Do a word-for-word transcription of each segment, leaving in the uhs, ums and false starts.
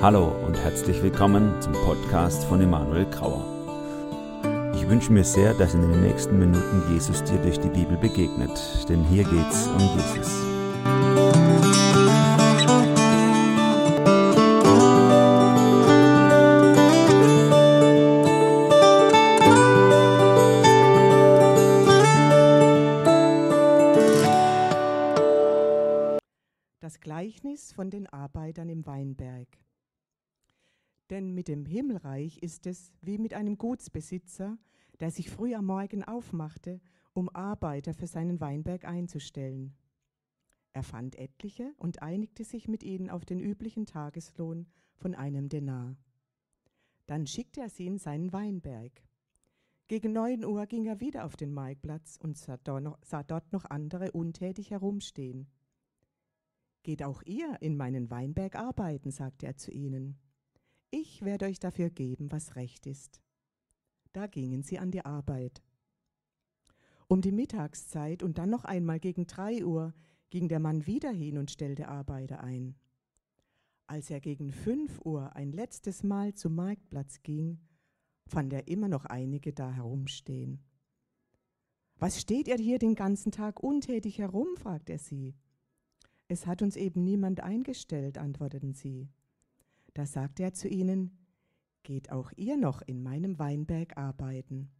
Hallo und herzlich willkommen zum Podcast von Emanuel Grauer. Ich wünsche mir sehr, dass in den nächsten Minuten Jesus dir durch die Bibel begegnet, denn hier geht's um Jesus. Das Gleichnis von den Arbeitern im Weinberg. Denn mit dem Himmelreich ist es wie mit einem Gutsbesitzer, der sich früh am Morgen aufmachte, um Arbeiter für seinen Weinberg einzustellen. Er fand etliche und einigte sich mit ihnen auf den üblichen Tageslohn von einem Denar. Dann schickte er sie in seinen Weinberg. Gegen neun Uhr ging er wieder auf den Marktplatz und sah dort noch andere untätig herumstehen. »Geht auch ihr in meinen Weinberg arbeiten«, sagte er zu ihnen. »Ich werde euch dafür geben, was recht ist.« Da gingen sie an die Arbeit. Um die Mittagszeit und dann noch einmal gegen drei Uhr ging der Mann wieder hin und stellte Arbeiter ein. Als er gegen fünf Uhr ein letztes Mal zum Marktplatz ging, fand er immer noch einige da herumstehen. »Was steht ihr hier den ganzen Tag untätig herum?« fragte er sie. »Es hat uns eben niemand eingestellt«, antworteten sie. Da sagte er zu ihnen, »Geht auch ihr noch in meinem Weinberg arbeiten.«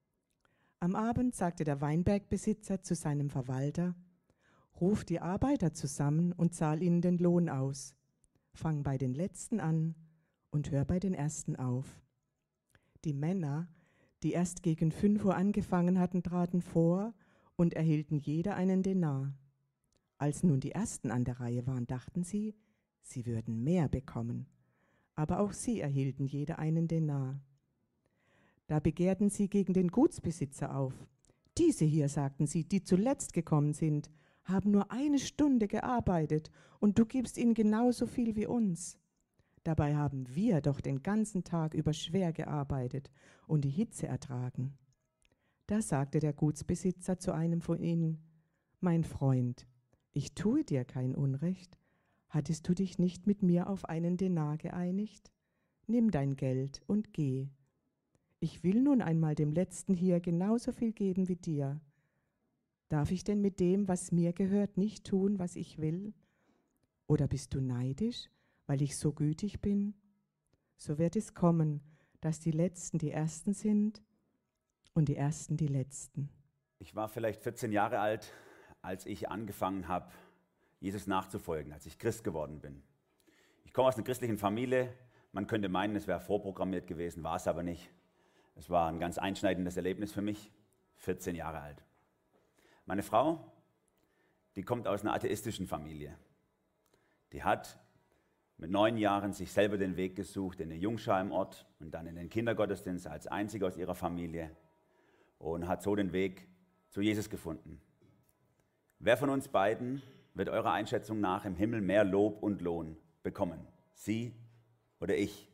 Am Abend sagte der Weinbergbesitzer zu seinem Verwalter, »Ruf die Arbeiter zusammen und zahl ihnen den Lohn aus. Fang bei den Letzten an und hör bei den Ersten auf.« Die Männer, die erst gegen fünf Uhr angefangen hatten, traten vor und erhielten jeder einen Denar. Als nun die Ersten an der Reihe waren, dachten sie, sie würden mehr bekommen. Aber auch sie erhielten jeder einen Denar. Da begehrten sie gegen den Gutsbesitzer auf. »Diese hier«, sagten sie, »die zuletzt gekommen sind, haben nur eine Stunde gearbeitet und du gibst ihnen genauso viel wie uns. Dabei haben wir doch den ganzen Tag über schwer gearbeitet und die Hitze ertragen.« Da sagte der Gutsbesitzer zu einem von ihnen, »Mein Freund, ich tue dir kein Unrecht. Hattest du dich nicht mit mir auf einen Denar geeinigt? Nimm dein Geld und geh. Ich will nun einmal dem Letzten hier genauso viel geben wie dir. Darf ich denn mit dem, was mir gehört, nicht tun, was ich will? Oder bist du neidisch, weil ich so gütig bin? So wird es kommen, dass die Letzten die Ersten sind und die Ersten die Letzten.« Ich war vielleicht vierzehn Jahre alt, als ich angefangen habe, Jesus nachzufolgen, als ich Christ geworden bin. Ich komme aus einer christlichen Familie. Man könnte meinen, es wäre vorprogrammiert gewesen, war es aber nicht. Es war ein ganz einschneidendes Erlebnis für mich, vierzehn Jahre alt. Meine Frau, die kommt aus einer atheistischen Familie. Die hat mit neun Jahren sich selber den Weg gesucht in eine Jungschar im Ort und dann in den Kindergottesdienst als einzige aus ihrer Familie und hat so den Weg zu Jesus gefunden. Wer von uns beiden wird eurer Einschätzung nach im Himmel mehr Lob und Lohn bekommen? Sie oder ich?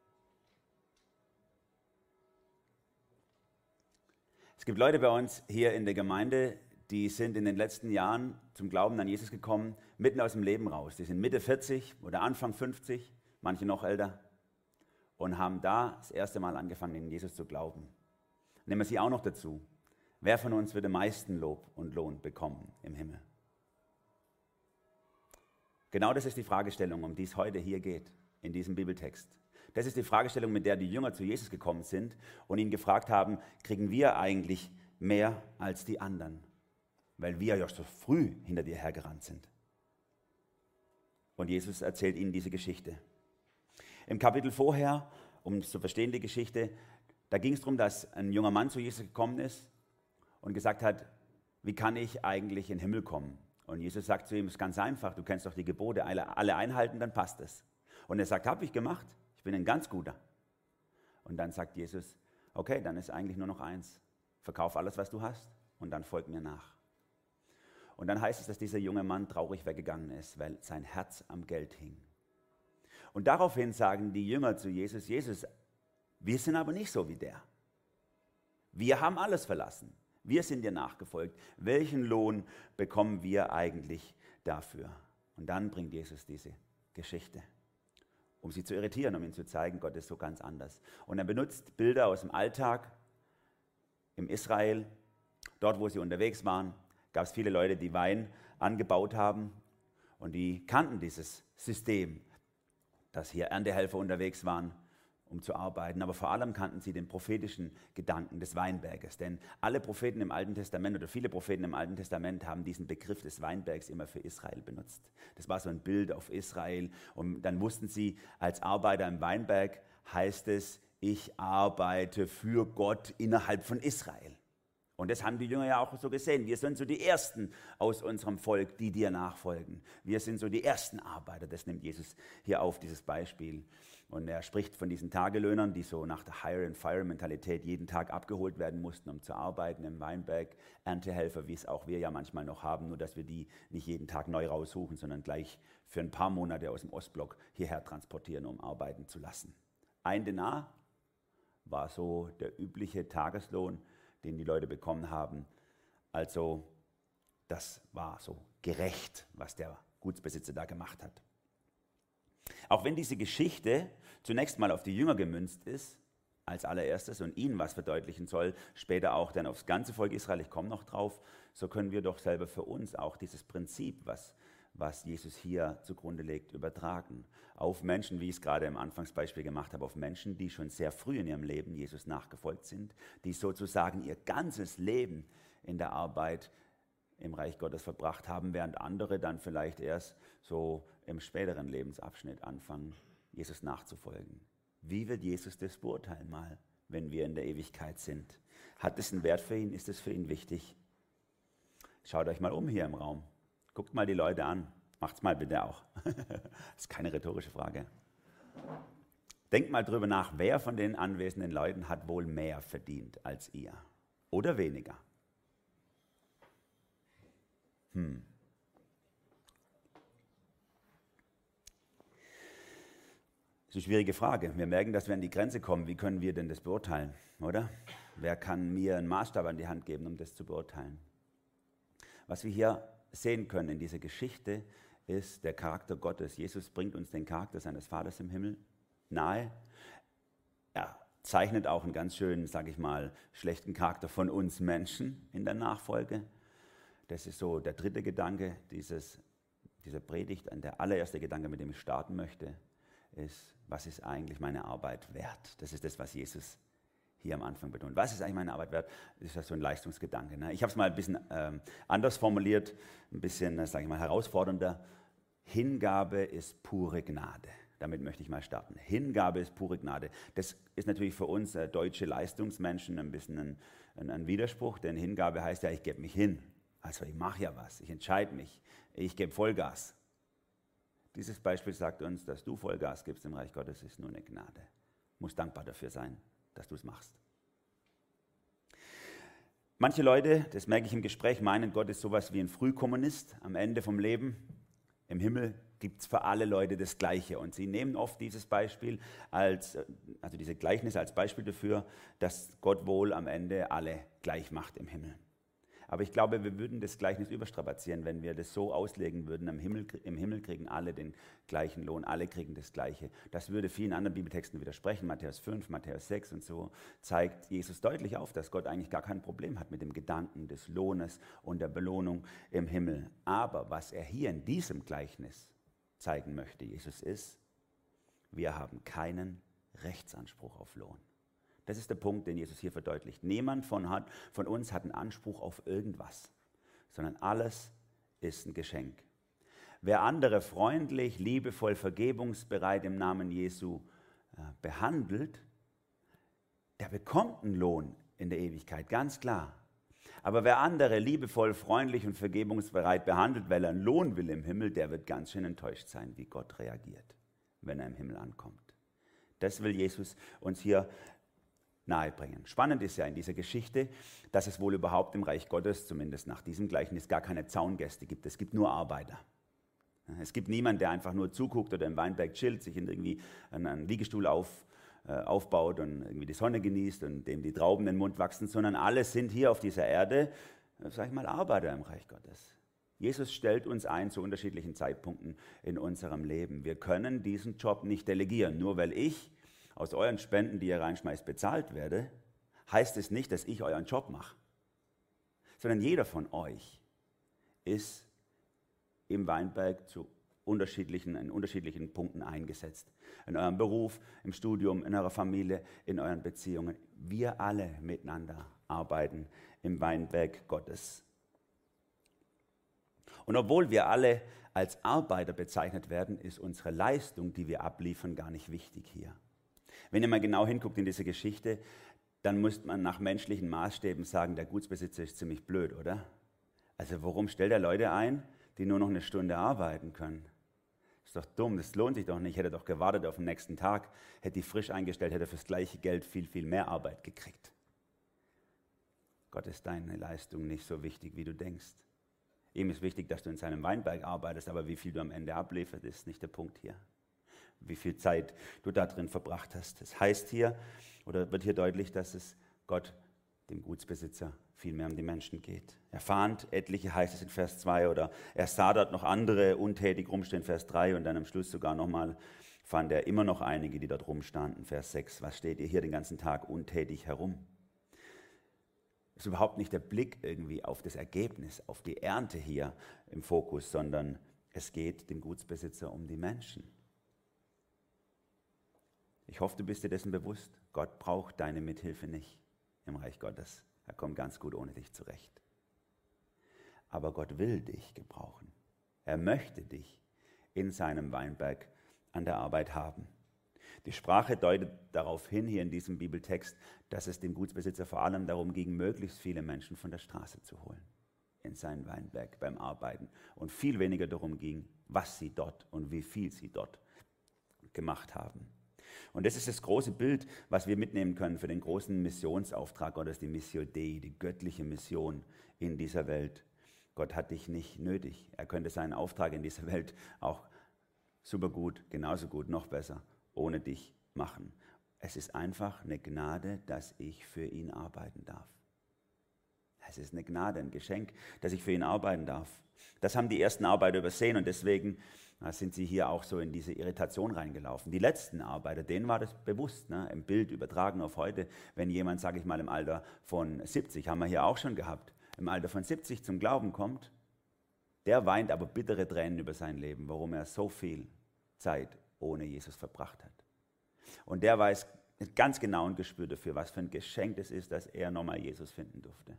Es gibt Leute bei uns hier in der Gemeinde, die sind in den letzten Jahren zum Glauben an Jesus gekommen, mitten aus dem Leben raus. Die sind Mitte vierzig oder Anfang fünfzig, manche noch älter, und haben da das erste Mal angefangen, in Jesus zu glauben. Nehmen wir sie auch noch dazu. Wer von uns wird am meisten Lob und Lohn bekommen im Himmel? Genau das ist die Fragestellung, um die es heute hier geht, in diesem Bibeltext. Das ist die Fragestellung, mit der die Jünger zu Jesus gekommen sind und ihn gefragt haben, kriegen wir eigentlich mehr als die anderen? Weil wir ja so früh hinter dir hergerannt sind. Und Jesus erzählt ihnen diese Geschichte. Im Kapitel vorher, um es zu verstehen, die Geschichte, da ging es darum, dass ein junger Mann zu Jesus gekommen ist und gesagt hat, wie kann ich eigentlich in den Himmel kommen? Und Jesus sagt zu ihm, es ist ganz einfach, du kennst doch die Gebote, alle, alle einhalten, dann passt es. Und er sagt, habe ich gemacht, ich bin ein ganz guter. Und dann sagt Jesus, okay, dann ist eigentlich nur noch eins, verkauf alles, was du hast und dann folg mir nach. Und dann heißt es, dass dieser junge Mann traurig weggegangen ist, weil sein Herz am Geld hing. Und daraufhin sagen die Jünger zu Jesus, Jesus, wir sind aber nicht so wie der. Wir haben alles verlassen. Wir sind dir nachgefolgt. Welchen Lohn bekommen wir eigentlich dafür? Und dann bringt Jesus diese Geschichte. um sie zu irritieren, um ihnen zu zeigen, Gott ist so ganz anders. Und er benutzt Bilder aus dem Alltag im Israel. Dort, wo sie unterwegs waren, gab es viele Leute, die Wein angebaut haben und die kannten dieses System, dass hier Erntehelfer unterwegs waren, um zu arbeiten. Aber vor allem kannten sie den prophetischen Gedanken des Weinberges. Denn alle Propheten im Alten Testament oder viele Propheten im Alten Testament haben diesen Begriff des Weinbergs immer für Israel benutzt. Das war so ein Bild auf Israel. Und dann wussten sie, als Arbeiter im Weinberg heißt es, ich arbeite für Gott innerhalb von Israel. Und das haben die Jünger ja auch so gesehen. Wir sind so die Ersten aus unserem Volk, die dir nachfolgen. Wir sind so die ersten Arbeiter. Das nimmt Jesus hier auf, dieses Beispiel. Und er spricht von diesen Tagelöhnern, die so nach der Hire-and-Fire-Mentalität jeden Tag abgeholt werden mussten, um zu arbeiten im Weinberg. Erntehelfer, wie es auch wir ja manchmal noch haben, nur dass wir die nicht jeden Tag neu raussuchen, sondern gleich für ein paar Monate aus dem Ostblock hierher transportieren, um arbeiten zu lassen. Ein Denar war so der übliche Tageslohn, den die Leute bekommen haben. Also das war so gerecht, was der Gutsbesitzer da gemacht hat. Auch wenn diese Geschichte zunächst mal auf die Jünger gemünzt ist, als allererstes und ihnen was verdeutlichen soll, später auch dann aufs ganze Volk Israel, ich komme noch drauf, so können wir doch selber für uns auch dieses Prinzip, was, was Jesus hier zugrunde legt, übertragen. Auf Menschen, wie ich es gerade im Anfangsbeispiel gemacht habe, auf Menschen, die schon sehr früh in ihrem Leben Jesus nachgefolgt sind, die sozusagen ihr ganzes Leben in der Arbeit im Reich Gottes verbracht haben, während andere dann vielleicht erst so im späteren Lebensabschnitt anfangen, Jesus nachzufolgen. Wie wird Jesus das beurteilen mal, wenn wir in der Ewigkeit sind? Hat es einen Wert für ihn? Ist es für ihn wichtig? Schaut euch mal um hier im Raum. Guckt mal die Leute an. Macht's mal bitte auch. Das ist keine rhetorische Frage. Denkt mal drüber nach, wer von den anwesenden Leuten hat wohl mehr verdient als ihr? Oder weniger? Hm. Das ist eine schwierige Frage. Wir merken, dass wir an die Grenze kommen. Wie können wir denn das beurteilen, oder? Wer kann mir einen Maßstab an die Hand geben, um das zu beurteilen? Was wir hier sehen können in dieser Geschichte, ist der Charakter Gottes. Jesus bringt uns den Charakter seines Vaters im Himmel nahe. Er zeichnet auch einen ganz schönen, sage ich mal, schlechten Charakter von uns Menschen in der Nachfolge. Das ist so der dritte Gedanke dieses, dieser Predigt. Der allererste Gedanke, mit dem ich starten möchte, ist, was ist eigentlich meine Arbeit wert? Das ist das, was Jesus hier am Anfang betont. Was ist eigentlich meine Arbeit wert? Das ist ja so ein Leistungsgedanke. Ne? Ich habe es mal ein bisschen ähm, anders formuliert, ein bisschen, sage ich mal, herausfordernder. Hingabe ist pure Gnade. Damit möchte ich mal starten. Hingabe ist pure Gnade. Das ist natürlich für uns äh, deutsche Leistungsmenschen ein bisschen ein, ein, ein Widerspruch, denn Hingabe heißt ja, ich gebe mich hin. Also ich mache ja was, ich entscheide mich, ich gebe Vollgas. Dieses Beispiel sagt uns, dass du Vollgas gibst im Reich Gottes, ist nur eine Gnade. Du musst dankbar dafür sein, dass du es machst. Manche Leute, das merke ich im Gespräch, meinen, Gott ist sowas wie ein Frühkommunist am Ende vom Leben. Im Himmel gibt es für alle Leute das Gleiche. Und sie nehmen oft dieses Beispiel als, also diese Gleichnisse als Beispiel dafür, dass Gott wohl am Ende alle gleich macht im Himmel. Aber ich glaube, wir würden das Gleichnis überstrapazieren, wenn wir das so auslegen würden, im Himmel, im Himmel kriegen alle den gleichen Lohn, alle kriegen das Gleiche. Das würde vielen anderen Bibeltexten widersprechen. Matthäus fünf, Matthäus sechs und so zeigt Jesus deutlich auf, dass Gott eigentlich gar kein Problem hat mit dem Gedanken des Lohnes und der Belohnung im Himmel. Aber was er hier in diesem Gleichnis zeigen möchte, Jesus, ist, wir haben keinen Rechtsanspruch auf Lohn. Das ist der Punkt, den Jesus hier verdeutlicht. Niemand von, hat, von uns hat einen Anspruch auf irgendwas, sondern alles ist ein Geschenk. Wer andere freundlich, liebevoll, vergebungsbereit im Namen Jesu äh, behandelt, der bekommt einen Lohn in der Ewigkeit, ganz klar. Aber wer andere liebevoll, freundlich und vergebungsbereit behandelt, weil er einen Lohn will im Himmel, der wird ganz schön enttäuscht sein, wie Gott reagiert, wenn er im Himmel ankommt. Das will Jesus uns hier nahebringen. Spannend ist ja in dieser Geschichte, dass es wohl überhaupt im Reich Gottes, zumindest nach diesem Gleichnis, gar keine Zaungäste gibt. Es gibt nur Arbeiter. Es gibt niemanden, der einfach nur zuguckt oder im Weinberg chillt, sich in irgendwie einen Liegestuhl auf, äh, aufbaut und irgendwie die Sonne genießt und dem die Trauben in den Mund wachsen, sondern alle sind hier auf dieser Erde, sag ich mal, Arbeiter im Reich Gottes. Jesus stellt uns ein zu unterschiedlichen Zeitpunkten in unserem Leben. Wir können diesen Job nicht delegieren. Nur weil ich aus euren Spenden, die ihr reinschmeißt, bezahlt werde, heißt es nicht, dass ich euren Job mache. Sondern jeder von euch ist im Weinberg zu unterschiedlichen, in unterschiedlichen Punkten eingesetzt. In eurem Beruf, im Studium, in eurer Familie, in euren Beziehungen. Wir alle miteinander arbeiten im Weinberg Gottes. Und obwohl wir alle als Arbeiter bezeichnet werden, ist unsere Leistung, die wir abliefern, gar nicht wichtig hier. Wenn ihr mal genau hinguckt in diese Geschichte, dann muss man nach menschlichen Maßstäben sagen, der Gutsbesitzer ist ziemlich blöd, oder? Also warum stellt er Leute ein, die nur noch eine Stunde arbeiten können? Ist doch dumm, das lohnt sich doch nicht. Hätte doch gewartet auf den nächsten Tag, hätte die frisch eingestellt, hätte fürs gleiche Geld viel, viel mehr Arbeit gekriegt. Gott ist deine Leistung nicht so wichtig, wie du denkst. Ihm ist wichtig, dass du in seinem Weinberg arbeitest, aber wie viel du am Ende ablieferst, ist nicht der Punkt hier. Wie viel Zeit du da drin verbracht hast. Es heißt hier, oder wird hier deutlich, dass es Gott, dem Gutsbesitzer, viel mehr um die Menschen geht. Er fahnd etliche, heißt es in Vers zwei, oder er sah dort noch andere untätig rumstehen, Vers drei, und dann am Schluss sogar nochmal fand er immer noch einige, die dort rumstanden, Vers sechs. Was steht ihr hier den ganzen Tag untätig herum? Ist überhaupt nicht der Blick irgendwie auf das Ergebnis, auf die Ernte hier im Fokus, sondern es geht dem Gutsbesitzer um die Menschen. Ich hoffe, du bist dir dessen bewusst. Gott braucht deine Mithilfe nicht im Reich Gottes. Er kommt ganz gut ohne dich zurecht. Aber Gott will dich gebrauchen. Er möchte dich in seinem Weinberg an der Arbeit haben. Die Sprache deutet darauf hin, hier in diesem Bibeltext, dass es dem Gutsbesitzer vor allem darum ging, möglichst viele Menschen von der Straße zu holen, in seinen Weinberg beim Arbeiten. Und viel weniger darum ging, was sie dort und wie viel sie dort gemacht haben. Und das ist das große Bild, was wir mitnehmen können für den großen Missionsauftrag Gottes, die Missio Dei, die göttliche Mission in dieser Welt. Gott hat dich nicht nötig. Er könnte seinen Auftrag in dieser Welt auch super gut, genauso gut, noch besser ohne dich machen. Es ist einfach eine Gnade, dass ich für ihn arbeiten darf. Es ist eine Gnade, ein Geschenk, dass ich für ihn arbeiten darf. Das haben die ersten Arbeiter übersehen und deswegen sind sie hier auch so in diese Irritation reingelaufen. Die letzten Arbeiter, denen war das bewusst, ne? Im Bild übertragen auf heute, wenn jemand, sage ich mal, im Alter von siebzig, haben wir hier auch schon gehabt, im Alter von siebzig zum Glauben kommt, der weint aber bittere Tränen über sein Leben, warum er so viel Zeit ohne Jesus verbracht hat. Und der weiß ganz genau ein Gespür dafür, was für ein Geschenk es ist, dass er nochmal Jesus finden durfte.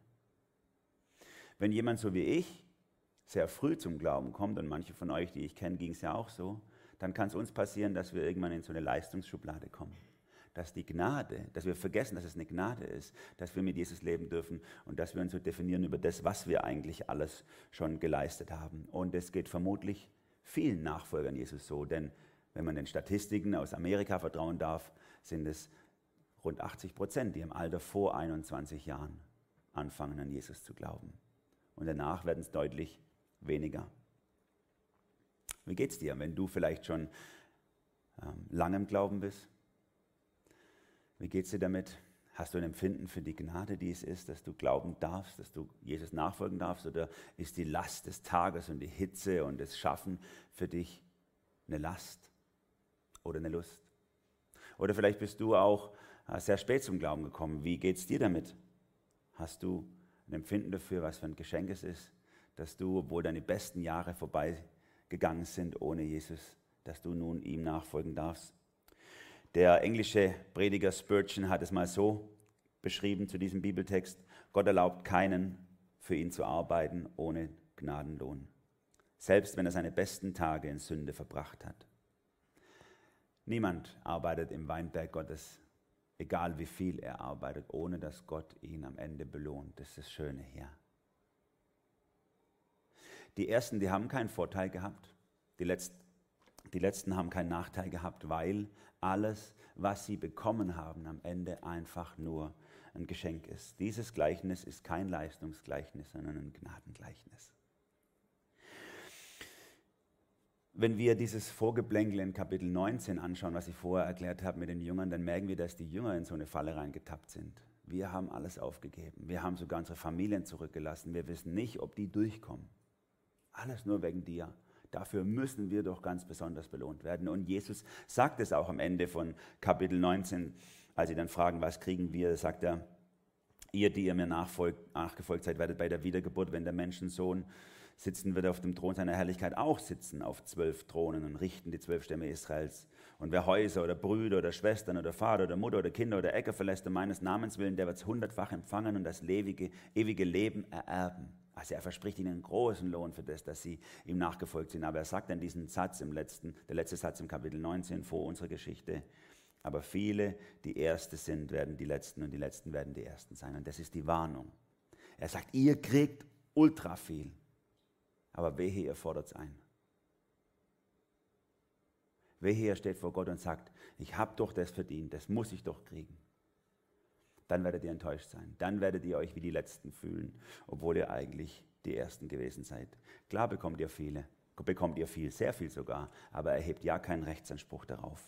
Wenn jemand so wie ich sehr früh zum Glauben kommt, und manche von euch, die ich kenne, ging es ja auch so, dann kann es uns passieren, dass wir irgendwann in so eine Leistungsschublade kommen. Dass die Gnade, dass wir vergessen, dass es eine Gnade ist, dass wir mit Jesus leben dürfen und dass wir uns so definieren über das, was wir eigentlich alles schon geleistet haben. Und es geht vermutlich vielen Nachfolgern Jesus so, denn wenn man den Statistiken aus Amerika vertrauen darf, sind es rund achtzig Prozent, die im Alter vor einundzwanzig Jahren anfangen, an Jesus zu glauben. Und danach werden es deutlich weniger. Wie geht's dir, wenn du vielleicht schon ähm, lange im Glauben bist? Wie geht's dir damit? Hast du ein Empfinden für die Gnade, die es ist, dass du glauben darfst, dass du Jesus nachfolgen darfst? Oder ist die Last des Tages und die Hitze und das Schaffen für dich eine Last oder eine Lust? Oder vielleicht bist du auch äh, sehr spät zum Glauben gekommen. Wie geht's dir damit? Hast du ein Empfinden dafür, was für ein Geschenk es ist, dass du, obwohl deine besten Jahre vorbeigegangen sind ohne Jesus, dass du nun ihm nachfolgen darfst? Der englische Prediger Spurgeon hat es mal so beschrieben zu diesem Bibeltext: Gott erlaubt keinen, für ihn zu arbeiten ohne Gnadenlohn, selbst wenn er seine besten Tage in Sünde verbracht hat. Niemand arbeitet im Weinberg Gottes, egal wie viel er arbeitet, ohne dass Gott ihn am Ende belohnt. Das ist das Schöne hier. Die Ersten, die haben keinen Vorteil gehabt, die Letzten, die Letzten haben keinen Nachteil gehabt, weil alles, was sie bekommen haben, am Ende einfach nur ein Geschenk ist. Dieses Gleichnis ist kein Leistungsgleichnis, sondern ein Gnadengleichnis. Wenn wir dieses Vorgeplänkel in Kapitel neunzehn anschauen, was ich vorher erklärt habe mit den Jüngern, dann merken wir, dass die Jünger in so eine Falle reingetappt sind. Wir haben alles aufgegeben. Wir haben sogar unsere Familien zurückgelassen. Wir wissen nicht, ob die durchkommen. Alles nur wegen dir. Dafür müssen wir doch ganz besonders belohnt werden. Und Jesus sagt es auch am Ende von Kapitel neunzehn, als sie dann fragen, was kriegen wir, sagt er, ihr, die ihr mir nachfolgt, nachgefolgt seid, werdet bei der Wiedergeburt, wenn der Menschensohn sitzen wird, auf dem Thron seiner Herrlichkeit auch sitzen, auf zwölf Thronen und richten die zwölf Stämme Israels. Und wer Häuser oder Brüder oder Schwestern oder Vater oder Mutter oder Kinder oder Äcker verlässt um meines Namens willen, der wird es hundertfach empfangen und das ewige, ewige Leben ererben. Also er verspricht ihnen einen großen Lohn für das, dass sie ihm nachgefolgt sind. Aber er sagt dann diesen Satz im letzten, der letzte Satz im Kapitel neunzehn vor unserer Geschichte. Aber viele, die Erste sind, werden die Letzten und die Letzten werden die Ersten sein. Und das ist die Warnung. Er sagt, ihr kriegt ultra viel. Aber wehe, ihr fordert es ein. Wehe, ihr steht vor Gott und sagt, ich habe doch das verdient, das muss ich doch kriegen. Dann werdet ihr enttäuscht sein. Dann werdet ihr euch wie die Letzten fühlen, obwohl ihr eigentlich die Ersten gewesen seid. Klar bekommt ihr viele, bekommt ihr viel, sehr viel sogar, aber erhebt ja keinen Rechtsanspruch darauf.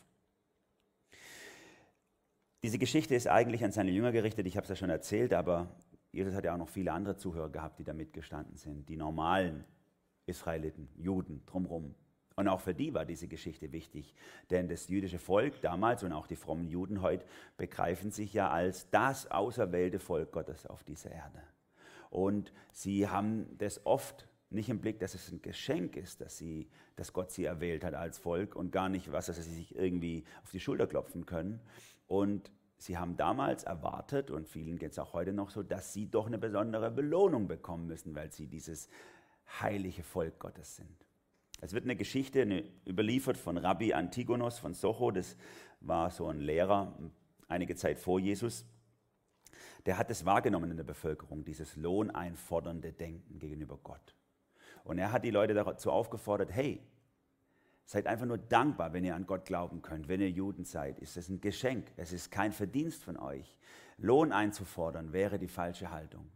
Diese Geschichte ist eigentlich an seine Jünger gerichtet, ich habe es ja schon erzählt, aber Jesus hat ja auch noch viele andere Zuhörer gehabt, die da mitgestanden sind, die normalen Israeliten, Juden drumherum. Und auch für die war diese Geschichte wichtig, denn das jüdische Volk damals und auch die frommen Juden heute begreifen sich ja als das auserwählte Volk Gottes auf dieser Erde. Und sie haben das oft nicht im Blick, dass es ein Geschenk ist, dass, sie, dass Gott sie erwählt hat als Volk und gar nicht was, dass sie sich irgendwie auf die Schulter klopfen können. Und sie haben damals erwartet, und vielen geht es auch heute noch so, dass sie doch eine besondere Belohnung bekommen müssen, weil sie dieses heilige Volk Gottes sind. Es wird eine Geschichte eine, überliefert von Rabbi Antigonos von Socho, das war so ein Lehrer, einige Zeit vor Jesus. Der hat es wahrgenommen in der Bevölkerung, dieses lohneinfordernde Denken gegenüber Gott. Und er hat die Leute dazu aufgefordert, hey, seid einfach nur dankbar, wenn ihr an Gott glauben könnt, wenn ihr Juden seid. Ist es ein Geschenk, es ist kein Verdienst von euch. Lohn einzufordern wäre die falsche Haltung.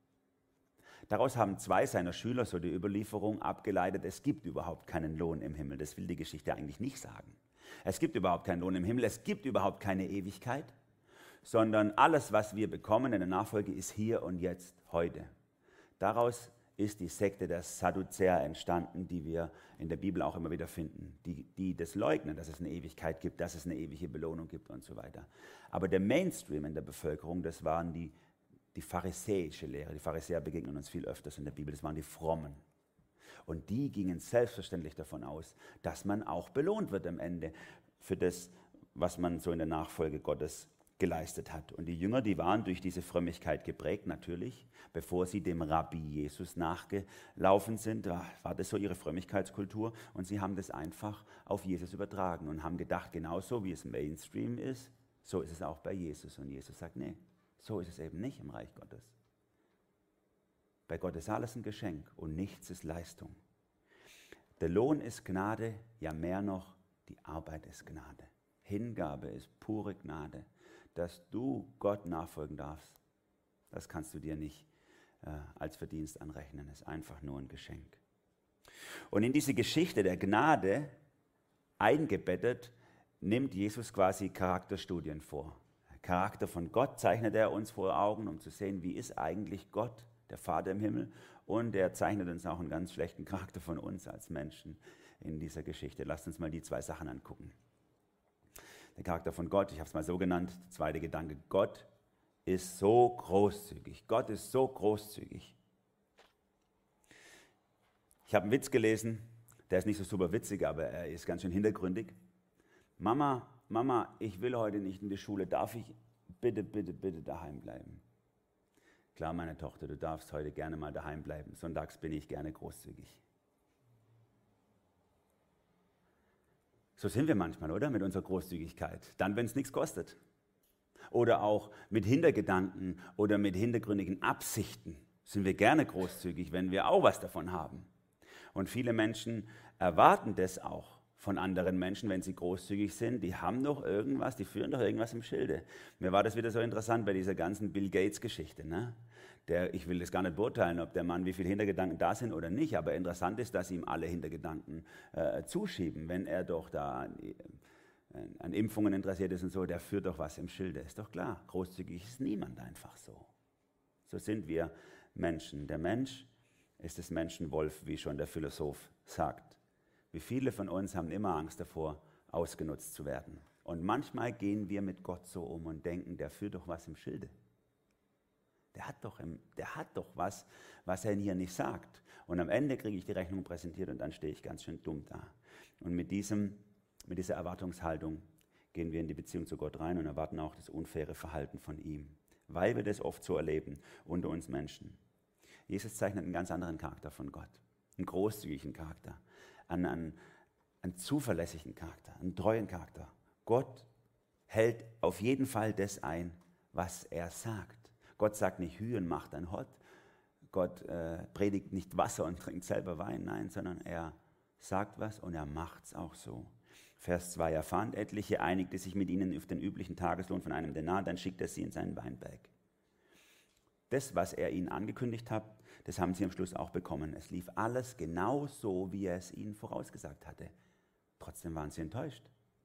Daraus haben zwei seiner Schüler so die Überlieferung abgeleitet, es gibt überhaupt keinen Lohn im Himmel. Das will die Geschichte eigentlich nicht sagen. Es gibt überhaupt keinen Lohn im Himmel, es gibt überhaupt keine Ewigkeit, sondern alles, was wir bekommen in der Nachfolge, ist hier und jetzt, heute. Daraus ist die Sekte der Sadduzäer entstanden, die wir in der Bibel auch immer wieder finden, die, die das leugnen, dass es eine Ewigkeit gibt, dass es eine ewige Belohnung gibt und so weiter. Aber der Mainstream in der Bevölkerung, das waren die Die pharisäische Lehre, die Pharisäer begegnen uns viel öfters in der Bibel, das waren die Frommen. Und die gingen selbstverständlich davon aus, dass man auch belohnt wird am Ende für das, was man so in der Nachfolge Gottes geleistet hat. Und die Jünger, die waren durch diese Frömmigkeit geprägt, natürlich. Bevor sie dem Rabbi Jesus nachgelaufen sind, war das so ihre Frömmigkeitskultur. Und sie haben das einfach auf Jesus übertragen und haben gedacht, genauso wie es Mainstream ist, so ist es auch bei Jesus. Und Jesus sagt, nee. So ist es eben nicht im Reich Gottes. Bei Gott ist alles ein Geschenk und nichts ist Leistung. Der Lohn ist Gnade, ja mehr noch, die Arbeit ist Gnade. Hingabe ist pure Gnade. Dass du Gott nachfolgen darfst, das kannst du dir nicht äh, als Verdienst anrechnen. Es ist einfach nur ein Geschenk. Und in diese Geschichte der Gnade eingebettet, nimmt Jesus quasi Charakterstudien vor. Charakter von Gott zeichnet er uns vor Augen, um zu sehen, wie ist eigentlich Gott, der Vater im Himmel. Und er zeichnet uns auch einen ganz schlechten Charakter von uns als Menschen in dieser Geschichte. Lasst uns mal die zwei Sachen angucken. Der Charakter von Gott, ich habe es mal so genannt, der zweite Gedanke, Gott ist so großzügig. Gott ist so großzügig. Ich habe einen Witz gelesen, der ist nicht so super witzig, aber er ist ganz schön hintergründig. Mama, Mama, ich will heute nicht in die Schule, darf ich bitte, bitte, bitte daheim bleiben? Klar, meine Tochter, du darfst heute gerne mal daheim bleiben. Sonntags bin ich gerne großzügig. So sind wir manchmal, oder? Mit unserer Großzügigkeit. Dann, wenn es nichts kostet. Oder auch mit Hintergedanken oder mit hintergründigen Absichten sind wir gerne großzügig, wenn wir auch was davon haben. Und viele Menschen erwarten das auch von anderen Menschen, wenn sie großzügig sind. Die haben doch irgendwas, die führen doch irgendwas im Schilde. Mir war das wieder so interessant bei dieser ganzen Bill Gates-Geschichte. Ne? Der, ich will das gar nicht beurteilen, ob der Mann, wie viele Hintergedanken da sind oder nicht, aber interessant ist, dass ihm alle Hintergedanken äh, zuschieben. Wenn er doch da an, an Impfungen interessiert ist und so, der führt doch was im Schilde. Ist doch klar, großzügig ist niemand einfach so. So sind wir Menschen. Der Mensch ist des Menschen Wolf, wie schon der Philosoph sagt. Wie viele von uns haben immer Angst davor, ausgenutzt zu werden. Und manchmal gehen wir mit Gott so um und denken, der führt doch was im Schilde. Der hat doch, im, der hat doch was, was er hier nicht sagt. Und am Ende kriege ich die Rechnung präsentiert und dann stehe ich ganz schön dumm da. Und mit, diesem, mit dieser Erwartungshaltung gehen wir in die Beziehung zu Gott rein und erwarten auch das unfaire Verhalten von ihm, weil wir das oft so erleben unter uns Menschen. Jesus zeichnet einen ganz anderen Charakter von Gott, einen großzügigen Charakter, einen, einen, einen zuverlässigen Charakter, einen treuen Charakter. Gott hält auf jeden Fall das ein, was er sagt. Gott sagt nicht, Hühen macht ein Hott. Gott äh, predigt nicht Wasser und trinkt selber Wein, nein, sondern er sagt was und er macht es auch so. Vers zwei, er fand etliche, einigte sich mit ihnen auf den üblichen Tageslohn von einem Denar, dann schickt er sie in seinen Weinberg. Das, was er ihnen angekündigt hat, das haben sie am Schluss auch bekommen. Es lief alles genau so, wie er es ihnen vorausgesagt hatte. Trotzdem waren sie enttäuscht.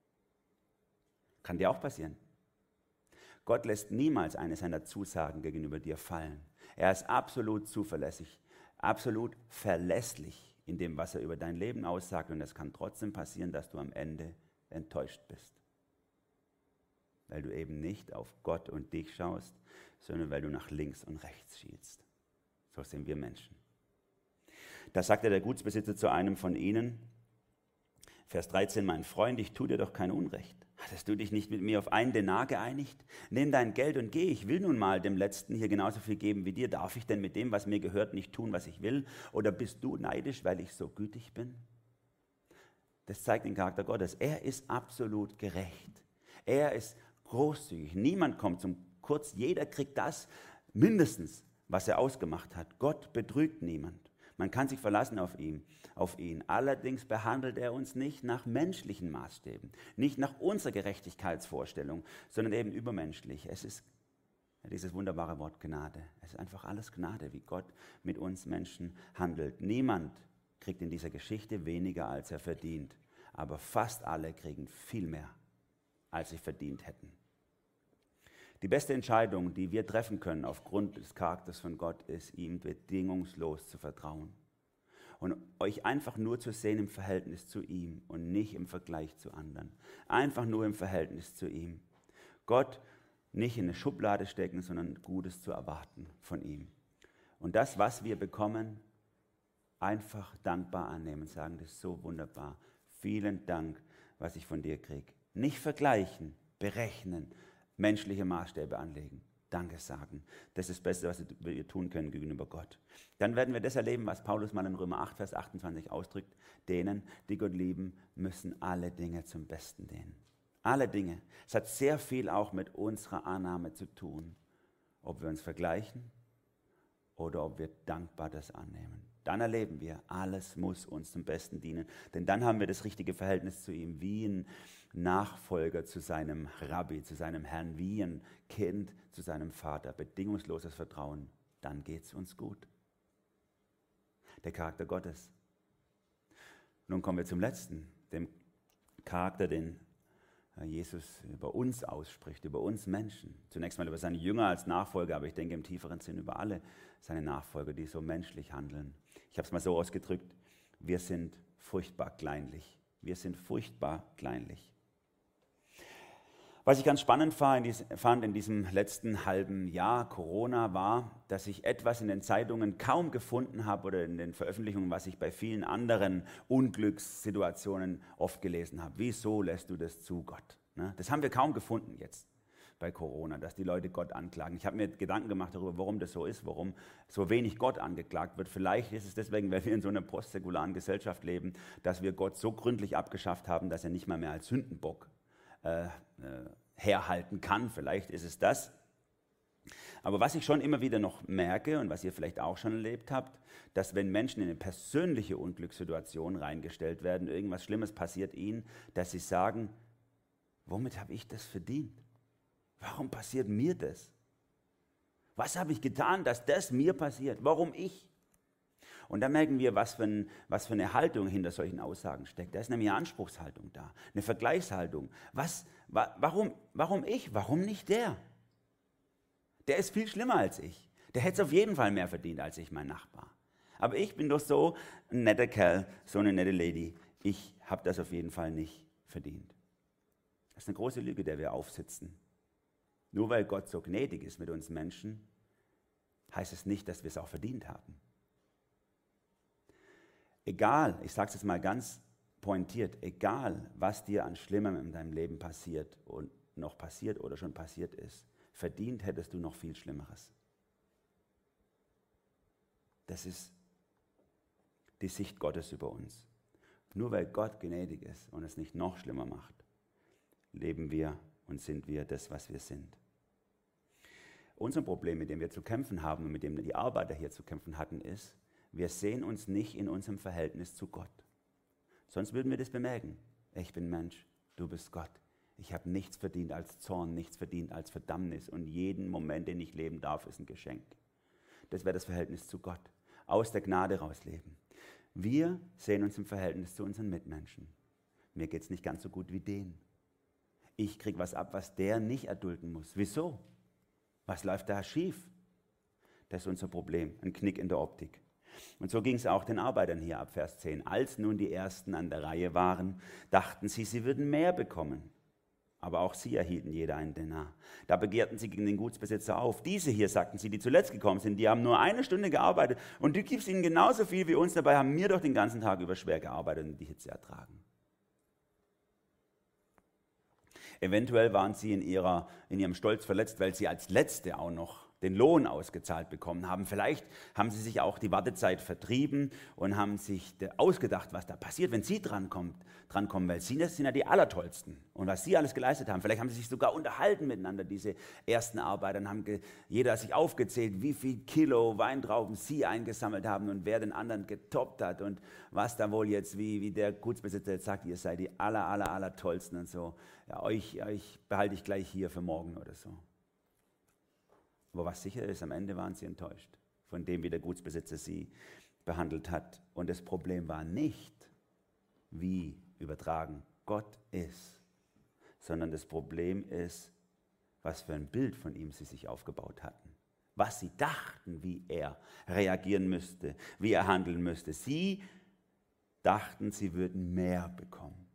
Kann dir auch passieren. Gott lässt niemals eine seiner Zusagen gegenüber dir fallen. Er ist absolut zuverlässig, absolut verlässlich in dem, was er über dein Leben aussagt. Und es kann trotzdem passieren, dass du am Ende enttäuscht bist. Weil du eben nicht auf Gott und dich schaust, sondern weil du nach links und rechts schielst. So sind wir Menschen. Da sagte der Gutsbesitzer zu einem von ihnen, Vers dreizehn, mein Freund, ich tue dir doch kein Unrecht. Hattest du dich nicht mit mir auf einen Denar geeinigt? Nimm dein Geld und geh. Ich will nun mal dem Letzten hier genauso viel geben wie dir. Darf ich denn mit dem, was mir gehört, nicht tun, was ich will? Oder bist du neidisch, weil ich so gütig bin? Das zeigt den Charakter Gottes. Er ist absolut gerecht. Er ist großzügig. Niemand kommt zum Kurz. Jeder kriegt das mindestens, was er ausgemacht hat. Gott betrügt niemand. Man kann sich verlassen auf ihn, auf ihn. Allerdings behandelt er uns nicht nach menschlichen Maßstäben, nicht nach unserer Gerechtigkeitsvorstellung, sondern eben übermenschlich. Es ist dieses wunderbare Wort Gnade. Es ist einfach alles Gnade, wie Gott mit uns Menschen handelt. Niemand kriegt in dieser Geschichte weniger, als er verdient. Aber fast alle kriegen viel mehr, als sie verdient hätten. Die beste Entscheidung, die wir treffen können aufgrund des Charakters von Gott, ist, ihm bedingungslos zu vertrauen. Und euch einfach nur zu sehen im Verhältnis zu ihm und nicht im Vergleich zu anderen. Einfach nur im Verhältnis zu ihm. Gott nicht in eine Schublade stecken, sondern Gutes zu erwarten von ihm. Und das, was wir bekommen, einfach dankbar annehmen. Sagen, das ist so wunderbar. Vielen Dank, was ich von dir kriege. Nicht vergleichen, berechnen, menschliche Maßstäbe anlegen. Danke sagen. Das ist das Beste, was wir tun können gegenüber Gott. Dann werden wir das erleben, was Paulus mal in Römer acht, Vers achtundzwanzig ausdrückt. Denen, die Gott lieben, müssen alle Dinge zum Besten dienen. Alle Dinge. Es hat sehr viel auch mit unserer Annahme zu tun. Ob wir uns vergleichen oder ob wir dankbar das annehmen. Dann erleben wir, alles muss uns zum Besten dienen. Denn dann haben wir das richtige Verhältnis zu ihm, wie ein Nachfolger zu seinem Rabbi, zu seinem Herrn, wie ein Kind zu seinem Vater. Bedingungsloses Vertrauen, dann geht es uns gut. Der Charakter Gottes. Nun kommen wir zum letzten, dem Charakter, den Jesus über uns ausspricht, über uns Menschen. Zunächst mal über seine Jünger als Nachfolger, aber ich denke im tieferen Sinn über alle seine Nachfolger, die so menschlich handeln. Ich habe es mal so ausgedrückt, wir sind furchtbar kleinlich. Wir sind furchtbar kleinlich. Was ich ganz spannend fand in diesem letzten halben Jahr Corona war, dass ich etwas in den Zeitungen kaum gefunden habe oder in den Veröffentlichungen, was ich bei vielen anderen Unglückssituationen oft gelesen habe. Wieso lässt du das zu, Gott? Das haben wir kaum gefunden jetzt bei Corona, dass die Leute Gott anklagen. Ich habe mir Gedanken gemacht darüber, warum das so ist, warum so wenig Gott angeklagt wird. Vielleicht ist es deswegen, weil wir in so einer postsäkularen Gesellschaft leben, dass wir Gott so gründlich abgeschafft haben, dass er nicht mal mehr als Sündenbock äh, äh, herhalten kann. Vielleicht ist es das. Aber was ich schon immer wieder noch merke und was ihr vielleicht auch schon erlebt habt, dass wenn Menschen in eine persönliche Unglückssituation reingestellt werden, irgendwas Schlimmes passiert ihnen, dass sie sagen, womit habe ich das verdient? Warum passiert mir das? Was habe ich getan, dass das mir passiert? Warum ich? Und da merken wir, was für, ein, was für eine Haltung hinter solchen Aussagen steckt. Da ist nämlich eine Anspruchshaltung da, eine Vergleichshaltung. Was, wa, warum, warum ich? Warum nicht der? Der ist viel schlimmer als ich. Der hätte es auf jeden Fall mehr verdient als ich, mein Nachbar. Aber ich bin doch so ein netter Kerl, so eine nette Lady. Ich habe das auf jeden Fall nicht verdient. Das ist eine große Lüge, der wir aufsitzen. Nur weil Gott so gnädig ist mit uns Menschen, heißt es nicht, dass wir es auch verdient haben. Egal, ich sage es jetzt mal ganz pointiert, egal, was dir an Schlimmem in deinem Leben passiert und noch passiert oder schon passiert ist, verdient hättest du noch viel Schlimmeres. Das ist die Sicht Gottes über uns. Nur weil Gott gnädig ist und es nicht noch schlimmer macht, leben wir und sind wir das, was wir sind. Unser Problem, mit dem wir zu kämpfen haben und mit dem die Arbeiter hier zu kämpfen hatten, ist, wir sehen uns nicht in unserem Verhältnis zu Gott. Sonst würden wir das bemerken. Ich bin Mensch, du bist Gott. Ich habe nichts verdient als Zorn, nichts verdient als Verdammnis und jeden Moment, den ich leben darf, ist ein Geschenk. Das wäre das Verhältnis zu Gott. Aus der Gnade rausleben. Wir sehen uns im Verhältnis zu unseren Mitmenschen. Mir geht es nicht ganz so gut wie denen. Ich kriege was ab, was der nicht erdulden muss. Wieso? Was läuft da schief? Das ist unser Problem, ein Knick in der Optik. Und so ging es auch den Arbeitern hier ab Vers zehn. Als nun die Ersten an der Reihe waren, dachten sie, sie würden mehr bekommen. Aber auch sie erhielten jeder einen Denar. Da begehrten sie gegen den Gutsbesitzer auf. Diese hier, sagten sie, die zuletzt gekommen sind, die haben nur eine Stunde gearbeitet und du gibst ihnen genauso viel wie uns. Dabei haben wir doch den ganzen Tag über schwer gearbeitet und die Hitze ertragen. Eventuell waren sie in, ihrer, in ihrem Stolz verletzt, weil sie als Letzte auch noch den Lohn ausgezahlt bekommen haben. Vielleicht haben sie sich auch die Wartezeit vertrieben und haben sich ausgedacht, was da passiert, wenn sie drankommt, drankommen, weil sie das sind ja die Allertollsten. Und was sie alles geleistet haben, vielleicht haben sie sich sogar unterhalten miteinander, diese ersten Arbeiter, und haben ge, jeder sich aufgezählt, wie viel Kilo Weintrauben sie eingesammelt haben und wer den anderen getoppt hat und was da wohl jetzt, wie, wie der Gutsbesitzer jetzt sagt, ihr seid die aller, aller, aller Tollsten und so. Ja, euch, euch behalte ich gleich hier für morgen oder so. Aber was sicher ist, am Ende waren sie enttäuscht von dem, wie der Gutsbesitzer sie behandelt hat. Und das Problem war nicht, wie übertragen Gott ist, sondern das Problem ist, was für ein Bild von ihm sie sich aufgebaut hatten. Was sie dachten, wie er reagieren müsste, wie er handeln müsste. Sie dachten, sie würden mehr bekommen.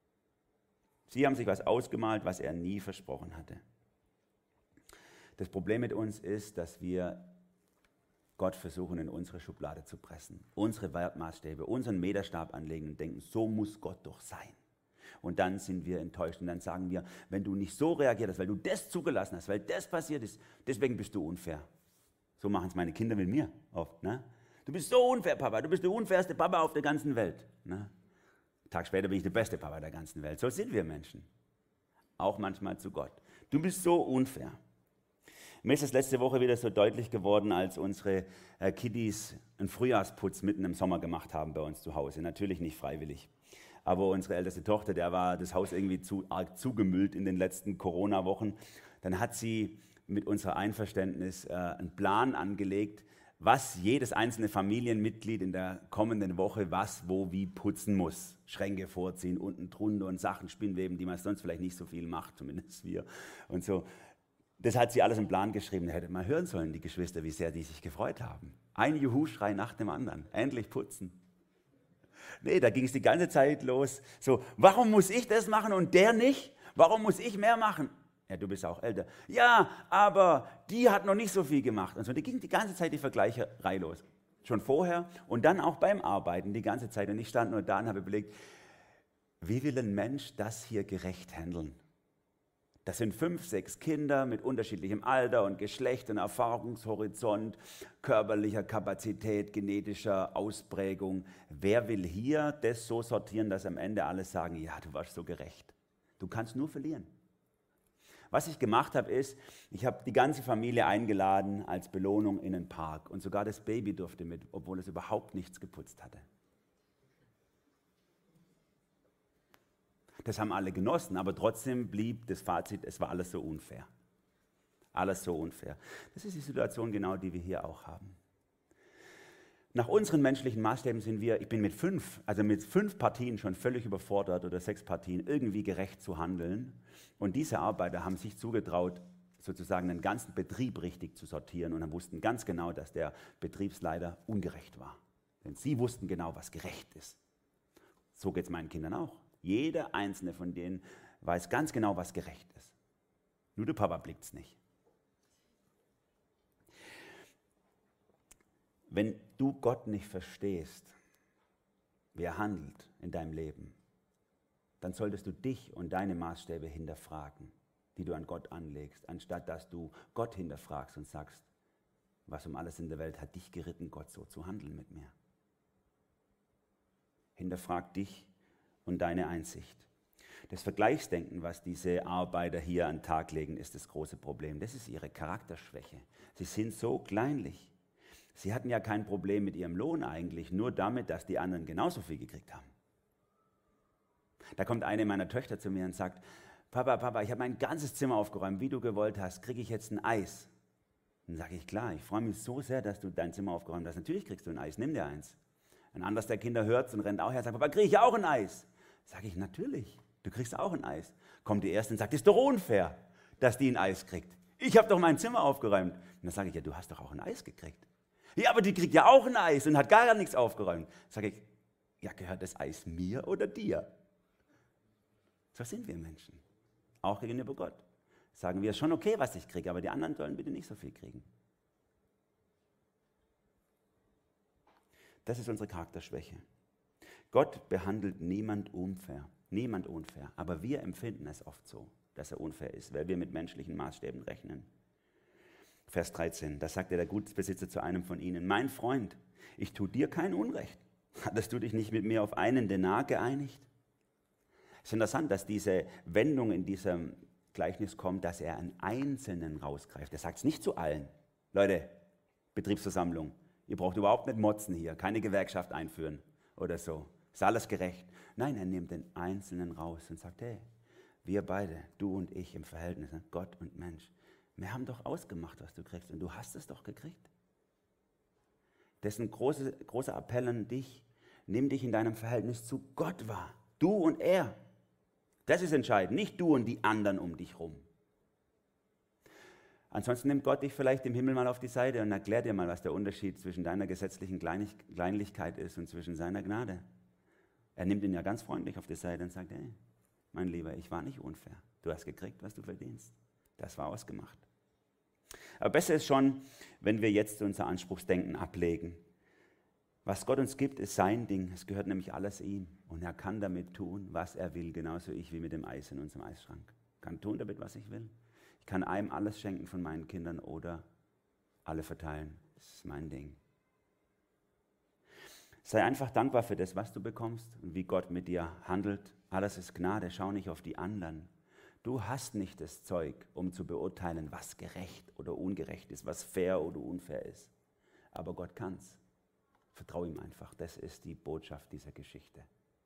Sie haben sich was ausgemalt, was er nie versprochen hatte. Das Problem mit uns ist, dass wir Gott versuchen, in unsere Schublade zu pressen, unsere Wertmaßstäbe, unseren Meterstab anlegen und denken, so muss Gott doch sein. Und dann sind wir enttäuscht und dann sagen wir, wenn du nicht so reagiert hast, weil du das zugelassen hast, weil das passiert ist, deswegen bist du unfair. So machen es meine Kinder mit mir oft. Ne? Du bist so unfair, Papa, du bist der unfairste Papa auf der ganzen Welt. Ne? Einen Tag später bin ich der beste Papa der ganzen Welt. So sind wir Menschen. Auch manchmal zu Gott. Du bist so unfair. Mir ist das letzte Woche wieder so deutlich geworden, als unsere äh, Kiddies einen Frühjahrsputz mitten im Sommer gemacht haben bei uns zu Hause. Natürlich nicht freiwillig. Aber unsere älteste Tochter, der war das Haus irgendwie zu arg zugemüllt in den letzten Corona-Wochen. Dann hat sie mit unserem Einverständnis äh, einen Plan angelegt, was jedes einzelne Familienmitglied in der kommenden Woche was, wo, wie putzen muss. Schränke vorziehen, unten drunter und Sachen spinnweben, die man sonst vielleicht nicht so viel macht, zumindest wir. Und so. Das hat sie alles im Plan geschrieben. Da hätte man hören sollen, die Geschwister, wie sehr die sich gefreut haben. Ein Juhu-Schrei nach dem anderen. Endlich putzen. Nee, da ging es die ganze Zeit los. So, warum muss ich das machen und der nicht? Warum muss ich mehr machen? Ja, du bist auch älter. Ja, aber die hat noch nicht so viel gemacht. Und so, da ging die ganze Zeit die Vergleicherei los. Schon vorher und dann auch beim Arbeiten die ganze Zeit. Und ich stand nur da und habe überlegt, wie will ein Mensch das hier gerecht handeln? Das sind fünf, sechs Kinder mit unterschiedlichem Alter und Geschlecht und Erfahrungshorizont, körperlicher Kapazität, genetischer Ausprägung. Wer will hier das so sortieren, dass am Ende alle sagen, ja, du warst so gerecht. Du kannst nur verlieren. Was ich gemacht habe, ist, ich habe die ganze Familie eingeladen als Belohnung in den Park. Und sogar das Baby durfte mit, obwohl es überhaupt nichts geputzt hatte. Das haben alle genossen, aber trotzdem blieb das Fazit, es war alles so unfair. Alles so unfair. Das ist die Situation genau, die wir hier auch haben. Nach unseren menschlichen Maßstäben sind wir, ich bin mit fünf, also mit fünf Partien schon völlig überfordert oder sechs Partien, irgendwie gerecht zu handeln. Und diese Arbeiter haben sich zugetraut, sozusagen den ganzen Betrieb richtig zu sortieren und dann wussten ganz genau, dass der Betriebsleiter ungerecht war. Denn sie wussten genau, was gerecht ist. So geht es meinen Kindern auch. Jeder einzelne von denen weiß ganz genau, was gerecht ist. Nur der Papa blickt es nicht. Wenn du Gott nicht verstehst, wie er handelt in deinem Leben, dann solltest du dich und deine Maßstäbe hinterfragen, die du an Gott anlegst, anstatt dass du Gott hinterfragst und sagst, was um alles in der Welt hat dich geritten, Gott so zu handeln mit mir. Hinterfrag dich und deine Einsicht. Das Vergleichsdenken, was diese Arbeiter hier an den Tag legen, ist das große Problem. Das ist ihre Charakterschwäche. Sie sind so kleinlich. Sie hatten ja kein Problem mit ihrem Lohn eigentlich, nur damit, dass die anderen genauso viel gekriegt haben. Da kommt eine meiner Töchter zu mir und sagt, Papa, Papa, ich habe mein ganzes Zimmer aufgeräumt, wie du gewollt hast, kriege ich jetzt ein Eis? Dann sage ich, klar, ich freue mich so sehr, dass du dein Zimmer aufgeräumt hast. Natürlich kriegst du ein Eis, nimm dir eins. Ein anderes der Kinder hört es und rennt auch her und sagt, Papa, kriege ich auch ein Eis? Sage ich, natürlich, du kriegst auch ein Eis. Kommt die Erste und sagt, ist doch unfair, dass die ein Eis kriegt. Ich habe doch mein Zimmer aufgeräumt. Und dann sage ich, ja, du hast doch auch ein Eis gekriegt. Ja, aber die kriegt ja auch ein Eis und hat gar nichts aufgeräumt. Sage ich, ja, gehört das Eis mir oder dir? So sind wir Menschen, auch gegenüber Gott. Sagen wir, schon okay, was ich kriege, aber die anderen sollen bitte nicht so viel kriegen. Das ist unsere Charakterschwäche. Gott behandelt niemand unfair, niemand unfair, aber wir empfinden es oft so, dass er unfair ist, weil wir mit menschlichen Maßstäben rechnen. Vers dreizehn, da sagte der Gutsbesitzer zu einem von ihnen, mein Freund, ich tue dir kein Unrecht. Hattest du dich nicht mit mir auf einen Denar geeinigt? Es ist interessant, dass diese Wendung in diesem Gleichnis kommt, dass er einen Einzelnen rausgreift. Er sagt es nicht zu allen. Leute, Betriebsversammlung, ihr braucht überhaupt nicht motzen hier, keine Gewerkschaft einführen oder so. Ist alles gerecht. Nein, er nimmt den Einzelnen raus und sagt, hey, wir beide, du und ich im Verhältnis, Gott und Mensch, wir haben doch ausgemacht, was du kriegst und du hast es doch gekriegt. Das ist ein großer, großer Appell an dich. Nimm dich in deinem Verhältnis zu Gott wahr. Du und er. Das ist entscheidend, nicht du und die anderen um dich rum. Ansonsten nimmt Gott dich vielleicht im Himmel mal auf die Seite und erklärt dir mal, was der Unterschied zwischen deiner gesetzlichen Kleinlichkeit ist und zwischen seiner Gnade. Er nimmt ihn ja ganz freundlich auf die Seite und sagt, hey, mein Lieber, ich war nicht unfair. Du hast gekriegt, was du verdienst. Das war ausgemacht. Aber besser ist schon, wenn wir jetzt unser Anspruchsdenken ablegen. Was Gott uns gibt, ist sein Ding. Es gehört nämlich alles ihm. Und er kann damit tun, was er will, genauso ich wie mit dem Eis in unserem Eisschrank. Ich kann tun damit, was ich will. Ich kann einem alles schenken von meinen Kindern oder alle verteilen. Das ist mein Ding. Sei einfach dankbar für das, was du bekommst und wie Gott mit dir handelt. Alles ist Gnade, schau nicht auf die anderen. Du hast nicht das Zeug, um zu beurteilen, was gerecht oder ungerecht ist, was fair oder unfair ist. Aber Gott kann's. Vertrau ihm einfach. Das ist die Botschaft dieser Geschichte.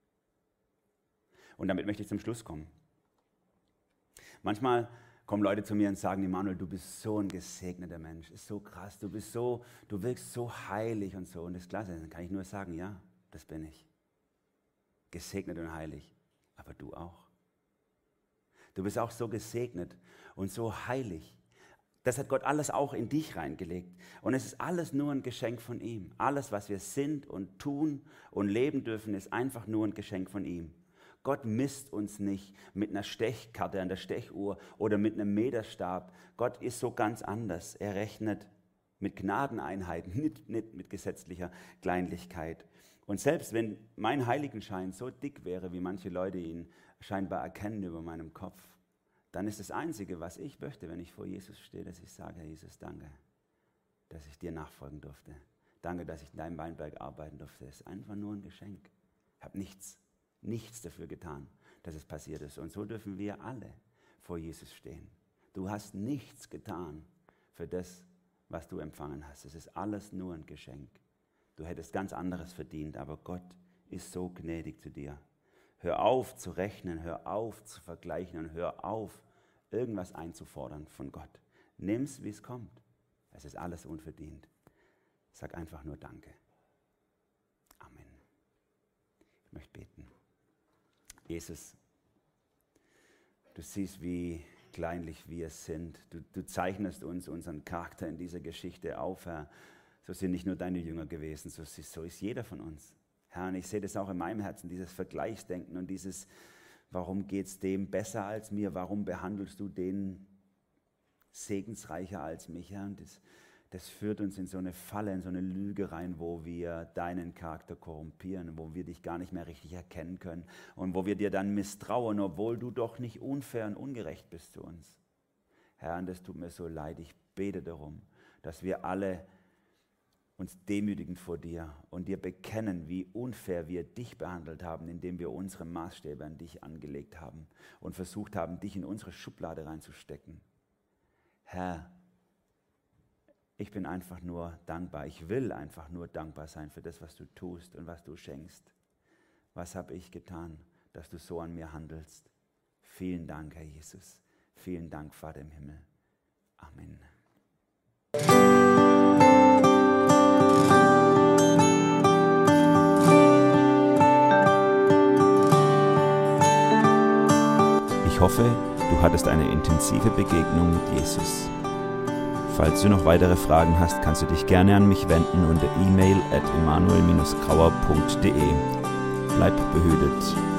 Und damit möchte ich zum Schluss kommen. Manchmal kommen Leute zu mir und sagen, Immanuel, du bist so ein gesegneter Mensch, ist so krass, du bist so, du wirkst so heilig und so. Und das ist klasse, dann kann ich nur sagen, ja, das bin ich. Gesegnet und heilig, aber du auch. Du bist auch so gesegnet und so heilig. Das hat Gott alles auch in dich reingelegt. Und es ist alles nur ein Geschenk von ihm. Alles, was wir sind und tun und leben dürfen, ist einfach nur ein Geschenk von ihm. Gott misst uns nicht mit einer Stechkarte an der Stechuhr oder mit einem Meterstab. Gott ist so ganz anders. Er rechnet mit Gnadeneinheiten, nicht, nicht mit gesetzlicher Kleinlichkeit. Und selbst wenn mein Heiligenschein so dick wäre, wie manche Leute ihn scheinbar erkennen über meinem Kopf, dann ist das Einzige, was ich möchte, wenn ich vor Jesus stehe, dass ich sage, Herr Jesus, danke, dass ich dir nachfolgen durfte. Danke, dass ich in deinem Weinberg arbeiten durfte. Es ist einfach nur ein Geschenk. Ich habe nichts, nichts dafür getan, dass es passiert ist. Und so dürfen wir alle vor Jesus stehen. Du hast nichts getan für das, was du empfangen hast. Es ist alles nur ein Geschenk. Du hättest ganz anderes verdient, aber Gott ist so gnädig zu dir. Hör auf zu rechnen, hör auf zu vergleichen und hör auf, irgendwas einzufordern von Gott. Nimm's, wie es kommt. Es ist alles unverdient. Sag einfach nur Danke. Amen. Ich möchte beten. Jesus, du siehst, wie kleinlich wir sind. Du, du zeichnest uns unseren Charakter in dieser Geschichte auf, Herr. So sind nicht nur deine Jünger gewesen, so ist, so ist jeder von uns. Herr, und ich sehe das auch in meinem Herzen, dieses Vergleichsdenken und dieses, warum geht es dem besser als mir? Warum behandelst du den segensreicher als mich? Herr? Und das, das führt uns in so eine Falle, in so eine Lüge rein, wo wir deinen Charakter korrumpieren, wo wir dich gar nicht mehr richtig erkennen können und wo wir dir dann misstrauen, obwohl du doch nicht unfair und ungerecht bist zu uns. Herr, und das tut mir so leid. Ich bete darum, dass wir alle uns demütigen vor dir und dir bekennen, wie unfair wir dich behandelt haben, indem wir unsere Maßstäbe an dich angelegt haben und versucht haben, dich in unsere Schublade reinzustecken. Herr, ich bin einfach nur dankbar. Ich will einfach nur dankbar sein für das, was du tust und was du schenkst. Was habe ich getan, dass du so an mir handelst? Vielen Dank, Herr Jesus. Vielen Dank, Vater im Himmel. Amen. Ich hoffe, du hattest eine intensive Begegnung mit Jesus. Falls du noch weitere Fragen hast, kannst du dich gerne an mich wenden unter e mail at emanuel dash grauer punkt de. Bleib behütet.